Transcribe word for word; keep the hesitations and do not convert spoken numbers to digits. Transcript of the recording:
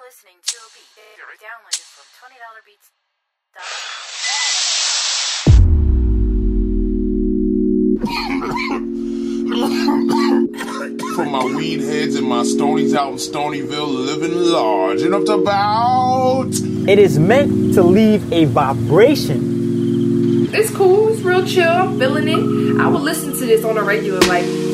listening to a beat downloaded from twenty dollar beats dot com. For my weed heads and my stonies out in Stonyville, living large and up to about. It is meant to leave a vibration. It's cool. It's real chill. I'm feeling it. I would listen to this on a regular, like,